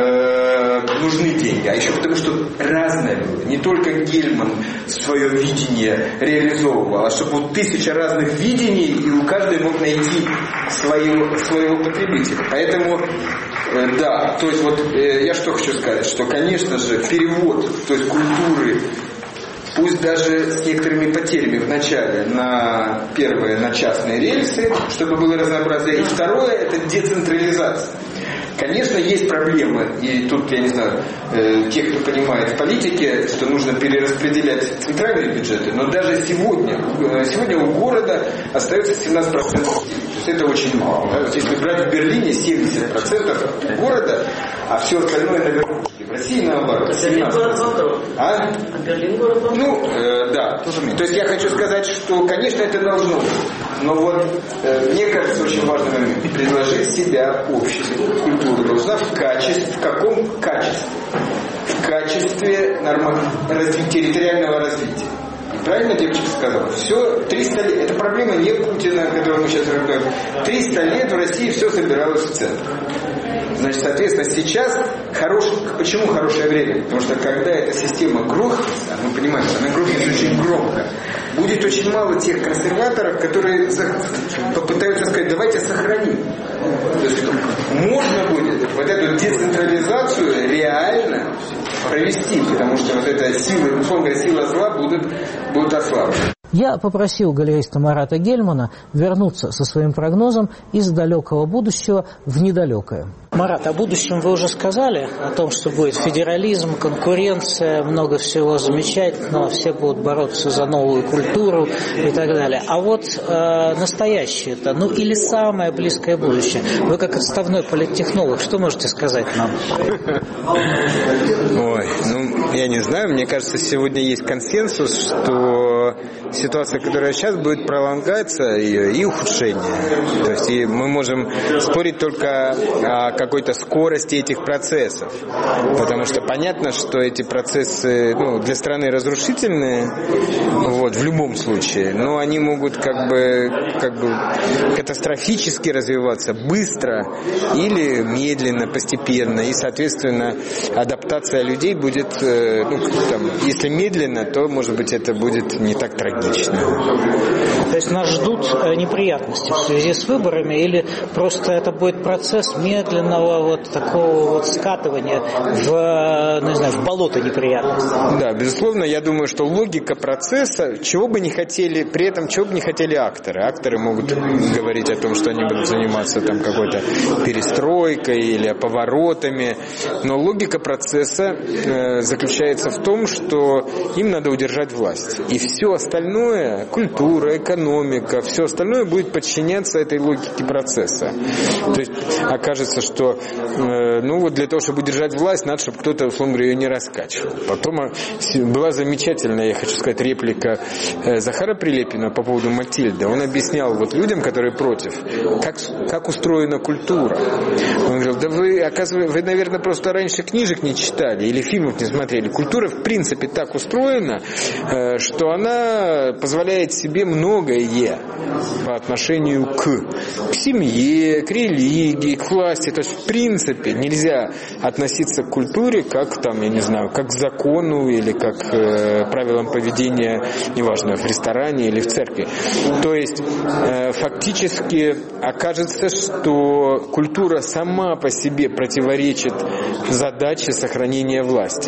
э, нужны деньги, а еще потому, что разное было. Не только Гельман свое видение реализовывал, а чтобы вот тысяча разных видений, и у каждой мог найти свою, своего потребителя. Поэтому, э, да, то есть вот э, я что хочу сказать, что, конечно же, перевод, то есть культуры, пусть даже с некоторыми потерями в начале, на первое, на частные рельсы, чтобы было разнообразие. И второе, это децентрализация. Конечно, есть проблемы, и тут, я не знаю, э, те, кто понимает в политике, что нужно перераспределять центральные бюджеты, но даже сегодня, э, сегодня у города остается семнадцать процентов. То есть это очень мало. Да? Вот если брать в Берлине семьдесят процентов города, а все остальное на верхушке. В России наоборот. семнадцать процентов. А? А Берлин город? Ну, э, да. То есть я хочу сказать, что, конечно, это должно быть. Но вот, э, мне кажется, очень важный момент. Предложить себя обществу. Культура должна в качестве, в каком качестве? В качестве норм... развития, территориального развития. Правильно девочка сказала? Все, триста лет. Это проблема не Путина, которую мы сейчас разбираем. триста лет в России все собиралось в центр. Значит, соответственно, сейчас хорош... почему хорошее время? Потому что когда эта система грохнется, мы понимаем, что она грохнется очень громко, будет очень мало тех консерваторов, которые попытаются сказать, давайте сохраним. То есть можно будет вот эту децентрализацию реально провести, потому что вот эта сила, условно говоря, сила зла будут, будут ослаблены. Я попросил галериста Марата Гельмана вернуться со своим прогнозом из далекого будущего в недалекое. Марат, о будущем вы уже сказали, о том, что будет федерализм, конкуренция, много всего замечательного, все будут бороться за новую культуру и так далее. А вот э, настоящее-то, ну или самое близкое будущее, вы как отставной политтехнолог, что можете сказать нам? Ой, ну я не знаю, мне кажется, сегодня есть консенсус, что ситуация, которая сейчас будет, пролонгаться и, и ухудшение. То есть и мы можем спорить только о какой-то скорости этих процессов. Потому что понятно, что эти процессы, ну, для страны разрушительные, вот, в любом случае, но они могут как бы, как бы катастрофически развиваться быстро или медленно, постепенно. И, соответственно, адаптация людей будет, ну, там, если медленно, то, может быть, это будет не так трагично. логично. То есть нас ждут неприятности в связи с выборами, или просто это будет процесс медленного вот такого вот скатывания в, ну, не знаю, в болото неприятностей? Да, безусловно, я думаю, что логика процесса, чего бы не хотели, при этом чего бы не хотели акторы. Акторы могут говорить о том, что они будут заниматься там какой-то перестройкой или поворотами, но логика процесса э, заключается в том, что им надо удержать власть. И все остальное, культура, экономика, все остальное будет подчиняться этой логике процесса. То есть окажется, что э, ну вот для того, чтобы удержать власть, надо, чтобы кто-то, условно говоря, ее не раскачивал. Потом была замечательная, я хочу сказать, реплика э, Захара Прилепина по поводу Матильды. Он объяснял вот людям, которые против, как, как устроена культура. Он говорил, да вы, оказывается, вы, наверное, просто раньше книжек не читали или фильмов не смотрели. Культура, в принципе, так устроена, э, что она позволяет себе многое по отношению к, к семье, к религии, к власти. То есть, в принципе, нельзя относиться к культуре как, там, я не знаю, как к закону или как к э, правилам поведения, неважно, в ресторане или в церкви. То есть, э, фактически окажется, что культура сама по себе противоречит задаче сохранения власти.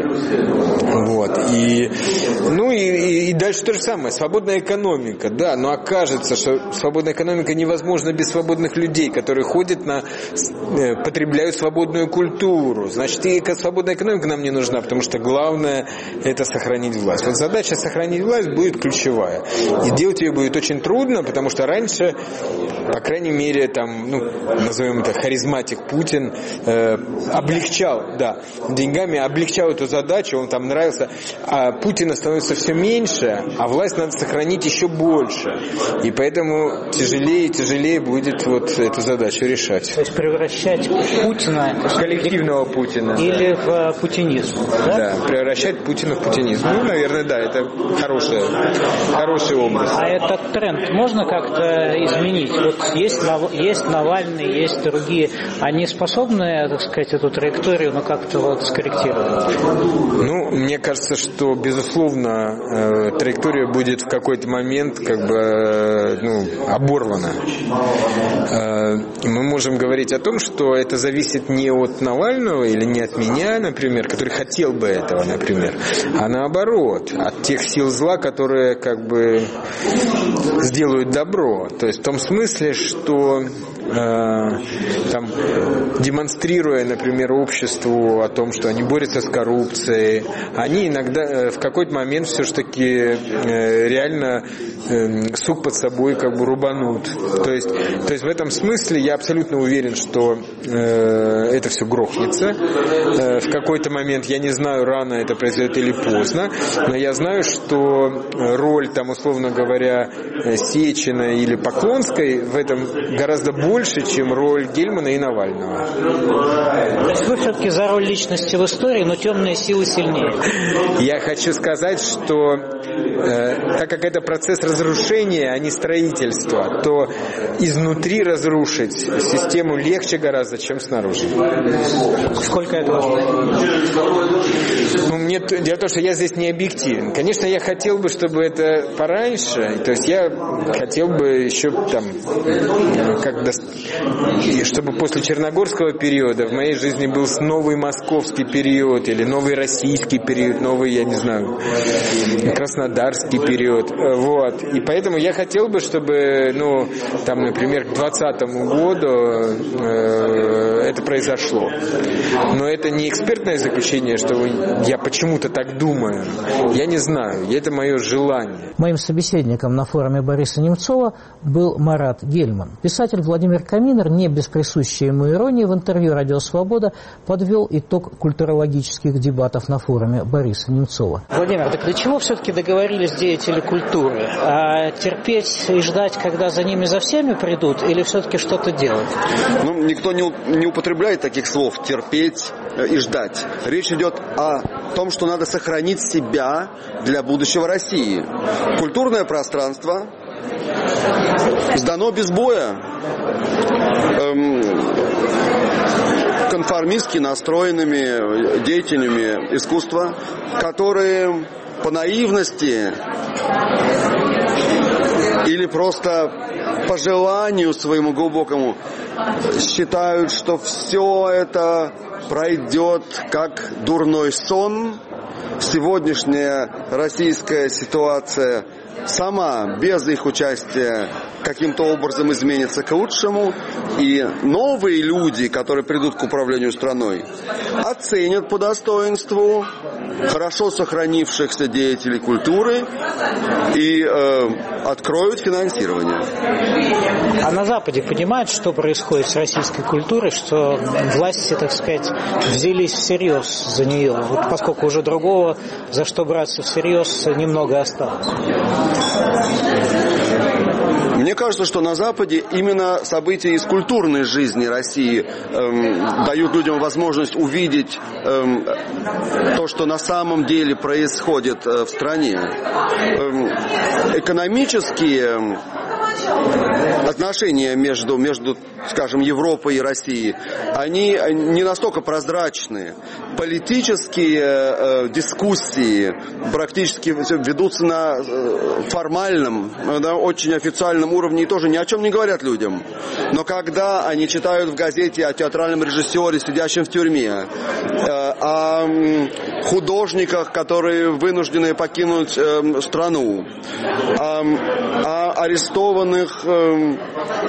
Вот. И, ну и, и, и дальше то же самое. Свободная экономика, да, но окажется, что свободная экономика невозможна без свободных людей, которые ходят на, потребляют свободную культуру. Значит, и свободная экономика нам не нужна, потому что главное это сохранить власть. Вот задача сохранить власть будет ключевая. И делать ее будет очень трудно, потому что раньше, по крайней мере, там, ну, назовем это харизматик Путин, э, облегчал, да, деньгами облегчал эту задачу, он там нравился, а Путина становится все меньше, а власть надо сохранить еще больше. И поэтому тяжелее и тяжелее будет вот эту задачу решать. То есть превращать Путина в коллективного Путина. Или в путинизм. Да? Да, превращать Путина в путинизм. Ну, наверное, да, это хороший, хороший образ. А этот тренд можно как-то изменить? Вот есть, есть Навальный, есть другие. Они способны, так сказать, эту траекторию, ну, как-то вот скорректировать? Ну, мне кажется, что, безусловно, э, траектория будет в какой-то момент как бы э, ну, оборвана. Э, мы можем говорить о том, что это зависит не от Навального или не от меня, например, который хотел бы этого, например, а наоборот, от тех сил зла, которые как бы сделают добро. То есть в том смысле, что э, там, демонстрируя, например, обществу о том, что они борются с коррупцией, они иногда э, в какой-то момент все-таки э, реально э, сук под собой как бы рубанут. То есть, то есть в этом смысле я абсолютно уверен, что э, это все грохнется. Э, в какой-то момент, я не знаю, рано это произойдет или поздно, но я знаю, что роль, там, условно говоря, Сечина или Поклонской в этом гораздо больше, чем роль Гельмана и Навального. То есть вы все-таки за роль личности в истории, но темные силы сильнее. Я хочу сказать, что э, так как это процесс разрушения, а не строительства, то изнутри разрушить систему легче гораздо, чем снаружи. Сколько это должно? Ну, мне, дело в том, что я здесь не объективен. Конечно, я хотел бы, чтобы это пораньше, то есть я хотел бы еще там, как до... чтобы после Черногорского периода в моей жизни был новый московский период, или новый российский период, новый, я не знаю, краснодарский период. Вот. И поэтому я хотел бы, чтобы, ну, там, например, к двадцатому году э, это произошло. Но это не экспертное заключение, что я почему-то так думаю. Я не знаю. Это мое желание. Моим собеседником на форуме Бориса Немцова был Марат Гельман. Писатель Владимир Каминер, не без присущей ему иронии, в интервью «Радио Свобода» подвел итог культурологических дебатов на форуме Бориса Немцова. Владимир, так до чего все-таки договорились деятели культуры? А терпеть и ждать, когда за ними за всеми придут, или все-таки что-то делать? Ну, никто не, не употребляет таких слов «терпеть» и «ждать». Речь идет о том, что надо сохранить себя для будущего России. Культурное пространство сдано без боя эм, конформистски настроенными деятелями искусства, которые по наивности или просто по желанию своему глубокому считают, что все это пройдет как дурной сон. Сегодняшняя российская ситуация сама, без их участия, каким-то образом изменится к лучшему, и новые люди, которые придут к управлению страной, оценят по достоинству хорошо сохранившихся деятелей культуры и э, откроют финансирование. А на Западе понимают, что происходит с российской культурой, что власти, так сказать, взялись всерьез за нее, вот поскольку уже другого, за что браться всерьез, немного осталось? Мне кажется, что на Западе именно события из культурной жизни России эм, дают людям возможность увидеть эм, то, что на самом деле происходит э, в стране. Эм, экономические отношения между, между, скажем, Европой и Россией, они не настолько прозрачные. Политические э, дискуссии практически ведутся на э, формальном, да, очень официальном уровне и тоже ни о чем не говорят людям. Но когда они читают в газете о театральном режиссере, сидящем в тюрьме, э, о э, художниках, которые вынуждены покинуть э, страну, э, о арестованных э,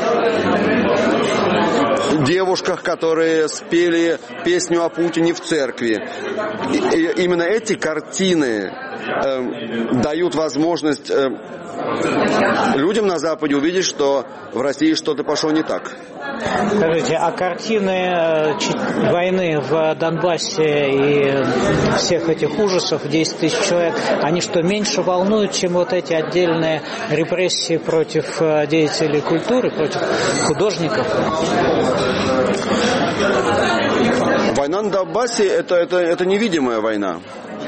девушках, которые спели песню о Путине в церкви. И, и именно эти картины э, дают возможность э, людям на Западе увидеть, что в России что-то пошло не так. Скажите, а картины войны в Донбассе и всех этих ужасов, десять тысяч человек, они что, меньше волнуют, чем вот эти отдельные репрессии против деятелей культуры, против художников? Война на Донбассе это, это, это невидимая война.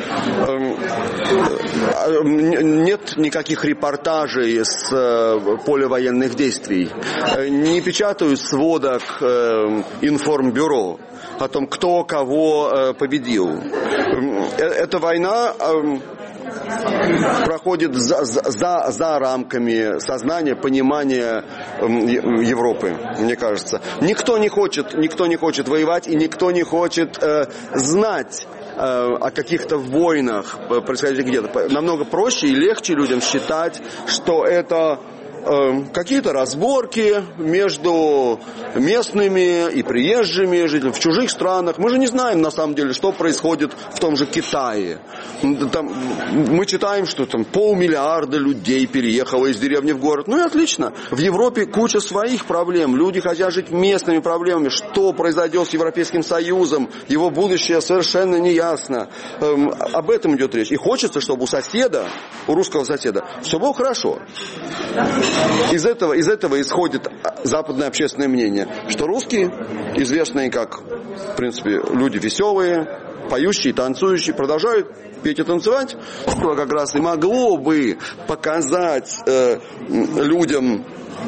Нет никаких репортажей с поля военных действий. Не печатают сводок информбюро о том, кто кого победил. Эта война проходит за, за, за рамками сознания, понимания Европы, мне кажется. Никто не хочет, никто не хочет воевать, и никто не хочет э, знать э, о каких-то войнах, происходящих где-то. Намного проще и легче людям считать, что это какие-то разборки между местными и приезжими жителями в чужих странах. Мы же не знаем на самом деле, что происходит в том же Китае. Там, мы читаем, что там полмиллиарда людей переехало из деревни в город. Ну и отлично. В Европе куча своих проблем. Люди хотят жить местными проблемами. Что произойдет с Европейским Союзом, его будущее совершенно неясно. Эм, об этом идет речь. И хочется, чтобы у соседа, у русского соседа, все было хорошо. Из этого, из этого исходит западное общественное мнение, что русские, известные как, в принципе, люди веселые, поющие, танцующие, продолжают петь и танцевать, что как раз и могло бы показать э, людям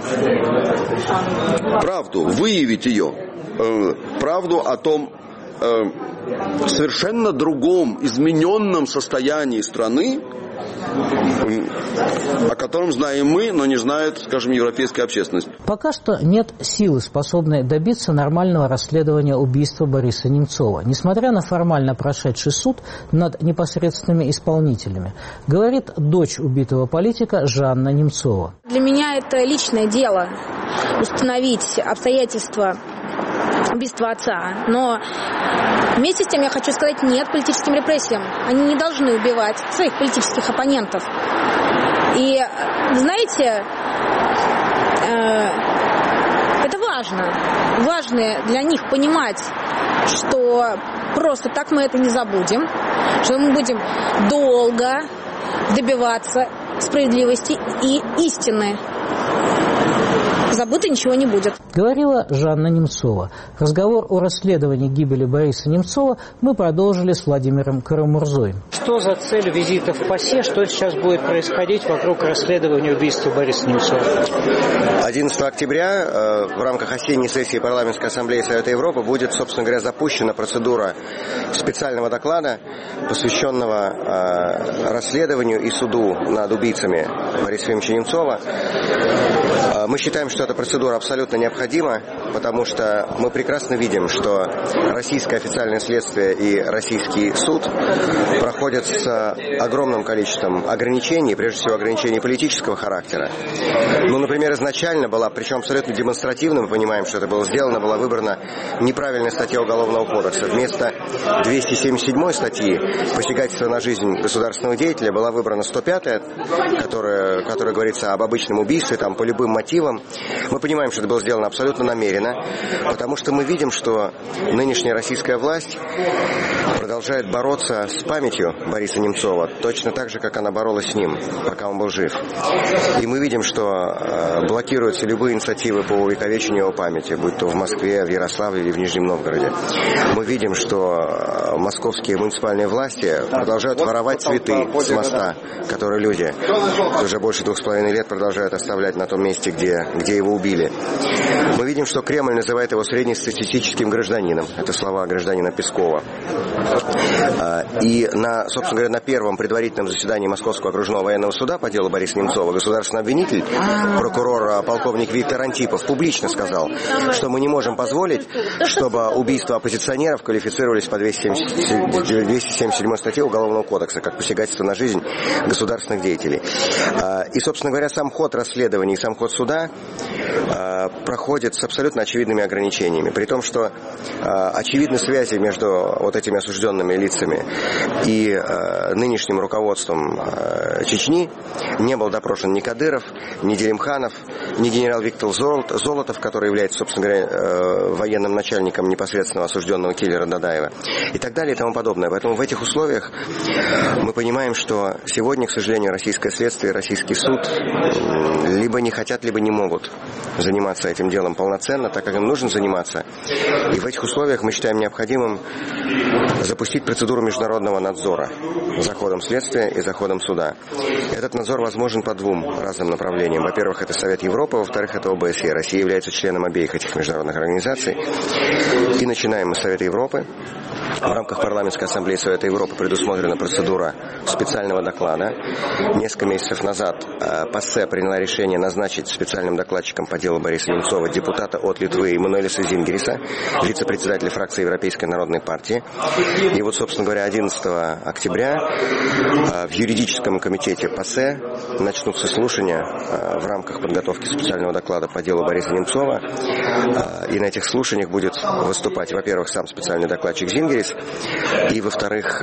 правду, выявить ее, э, правду о том э, совершенно другом, измененном состоянии страны, о котором знаем мы, но не знает, скажем, европейская общественность. Пока что нет силы, способной добиться нормального расследования убийства Бориса Немцова, несмотря на формально прошедший суд над непосредственными исполнителями, говорит дочь убитого политика Жанна Немцова. Для меня это личное дело установить обстоятельства убийства отца, но вместе с тем я хочу сказать нет политическим репрессиям. Они не должны убивать своих политических оппонентов. И, знаете, э, это важно. Важно для них понимать, что просто так мы это не забудем, что мы будем долго добиваться справедливости и истины. забыто ничего не будет. Говорила Жанна Немцова. Разговор о расследовании гибели Бориса Немцова мы продолжили с Владимиром Карамурзой. Что за цель визита в ПАСЕ? Что сейчас будет происходить вокруг расследования убийства Бориса Немцова? одиннадцатого октября э, в рамках осенней сессии Парламентской ассамблеи Совета Европы будет, собственно говоря, запущена процедура специального доклада, посвященного э, расследованию и суду над убийцами Бориса Ефимовича Немцова. Э, мы считаем, что эта процедура абсолютно необходима, потому что мы прекрасно видим, что российское официальное следствие и российский суд проходят с огромным количеством ограничений, прежде всего ограничений политического характера. Ну, например, изначально была, причем абсолютно демонстративно, мы понимаем, что это было сделано, была выбрана неправильная статья Уголовного кодекса. Вместо двести семьдесят седьмой статьи «Посягательство на жизнь государственного деятеля» была выбрана сто пятая, которая, которая говорится об обычном убийстве, там, по любым мотивам. Мы понимаем, что это было сделано абсолютно намеренно, потому что мы видим, что нынешняя российская власть продолжает бороться с памятью Бориса Немцова, точно так же, как она боролась с ним, пока он был жив. И мы видим, что э, блокируются любые инициативы по увековечению его памяти, будь то в Москве, в Ярославле или в Нижнем Новгороде. Мы видим, что э, московские муниципальные власти продолжают воровать цветы с моста, которые люди уже больше двух с половиной лет продолжают оставлять на том месте, где, где его убили. Мы видим, что Кремль называет его среднестатистическим гражданином. Это слова гражданина Пескова. И, на, собственно говоря, на первом предварительном заседании Московского окружного военного суда по делу Бориса Немцова государственный обвинитель, прокурор полковник Виктор Антипов, публично сказал, что мы не можем позволить, чтобы убийства оппозиционеров квалифицировались по двести семьдесят седьмой статье Уголовного кодекса, как посягательство на жизнь государственных деятелей. И, собственно говоря, сам ход расследования и сам ход суда проходит с абсолютно очевидными ограничениями, при том, что очевидны связи между вот этими осужденными лицами и э, нынешним руководством э, Чечни. Не был допрошен ни Кадыров, ни Делимханов, ни генерал Виктор Золотов, который является, собственно говоря, э, военным начальником непосредственного осужденного киллера Дадаева, и так далее и тому подобное. Поэтому в этих условиях мы понимаем, что сегодня, к сожалению, российское следствие, российский суд либо не хотят, либо не могут заниматься этим делом полноценно, так как им нужно заниматься. И в этих условиях мы считаем необходимым запустить процедуру международного надзора за ходом следствия и за ходом суда. Этот надзор возможен по двум разным направлениям. Во-первых, это Совет Европы, во-вторых, это О Бэ Эс Е. Россия является членом обеих этих международных организаций. И начинаем мы с Совета Европы. В рамках Парламентской ассамблеи Совета Европы предусмотрена процедура специального доклада. Несколько месяцев назад ПАСЕ приняла решение назначить специальным докладчиком по делу Бориса Немцова депутата от Литвы Эммануэлиса Зингериса, вице-председателя фракции Европейской народной партии. И вот, собственно говоря, одиннадцатого октября в юридическом комитете ПАСЕ начнутся слушания в рамках подготовки специального доклада по делу Бориса Немцова. И на этих слушаниях будет выступать, во-первых, сам специальный докладчик Зингерис, и, во-вторых,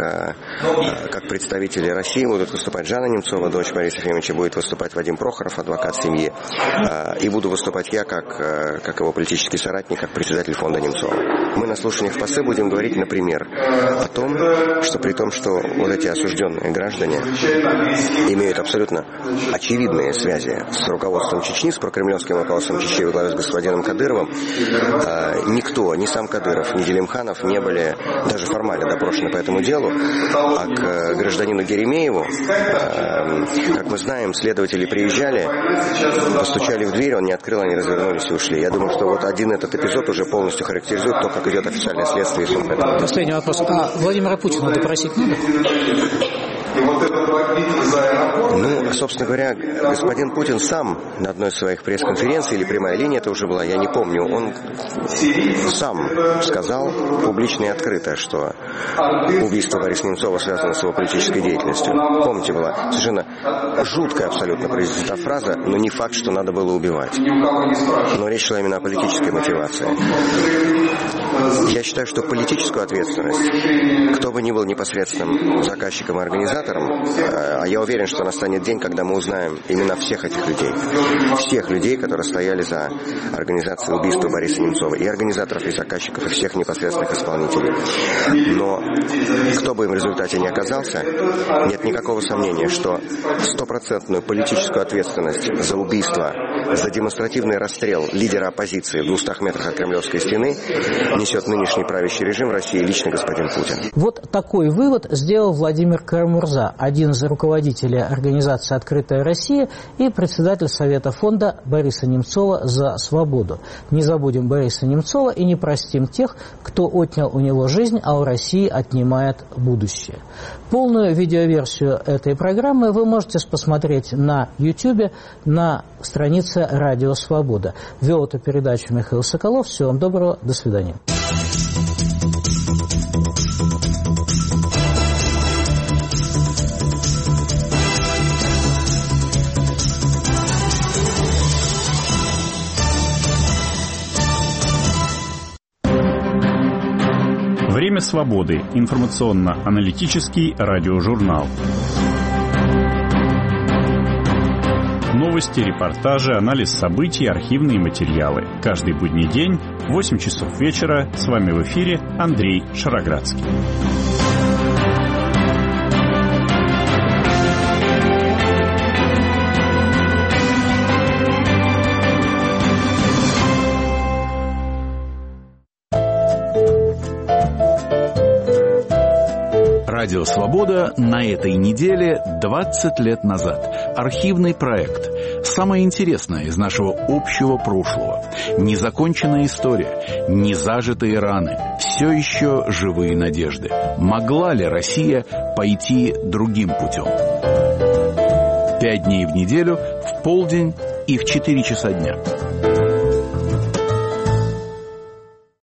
как представители России будут выступать Жанна Немцова, дочь Бориса Ефимовича, будет выступать Вадим Прохоров, адвокат семьи, и буду выступать я, как, как его политический соратник, как председатель фонда Немцова. Мы на слушаниях в ПАСЕ будем говорить, например, о том, что при том, что вот эти осужденные граждане имеют абсолютно очевидные связи с руководством Чечни, с прокремлевским руководством Чечни во главе с господином Кадыровым, никто, ни сам Кадыров, ни Делимханов не были даже формально допрошены по этому делу, а к гражданину Геремееву, как мы знаем, следователи приезжали, постучали в дверь, он не открыл, они развернулись и ушли. Я думаю, что вот один этот эпизод уже полностью характеризует то, как идет официальное следствие и суд. Последний вопрос. А Владимира Путина допросить надо? Ну, собственно говоря, господин Путин сам на одной из своих пресс-конференций, или прямая линия это уже была, я не помню, он сам сказал публично и открыто, что убийство Бориса Немцова связано с его политической деятельностью. Помните, была совершенно жуткая абсолютно произнесена фраза, но не факт, что надо было убивать. Но речь шла именно о политической мотивации. Я считаю, что политическую ответственность, кто бы ни был непосредственным заказчиком и организатором, а я уверен, что настанет день, когда мы узнаем имена всех этих людей, всех людей, которые стояли за организацией убийства Бориса Немцова, и организаторов, и заказчиков, и всех непосредственных исполнителей. Но кто бы им в результате не оказался, нет никакого сомнения, что стопроцентную политическую ответственность за убийство, за демонстративный расстрел лидера оппозиции в двухстах метрах от Кремлевской стены несет нынешний правящий режим России, лично господин Путин. Вот такой вывод сделал Владимир Карамурза, один из руководителей организации «Открытая Россия» и председатель Совета фонда Бориса Немцова «За свободу». Не забудем Бориса Немцова и не простим тех, кто отнял у него жизнь, а у России отнимает будущее. Полную видеоверсию этой программы вы можете посмотреть на YouTube, на странице «Радио Свобода». Вел эту передачу Михаил Соколов. Всего вам доброго. До свидания. Время свободы. Информационно-аналитический радиожурнал. Новости, репортажи, анализ событий, архивные материалы. Каждый будний день в восемь часов вечера. С вами в эфире Андрей Шароградский. Радио «Свобода» на этой неделе двадцать лет назад. Архивный проект. Самое интересное из нашего общего прошлого. Незаконченная история, незажитые раны, все еще живые надежды. Могла ли Россия пойти другим путем? Пять дней в неделю, в полдень и в четыре часа дня.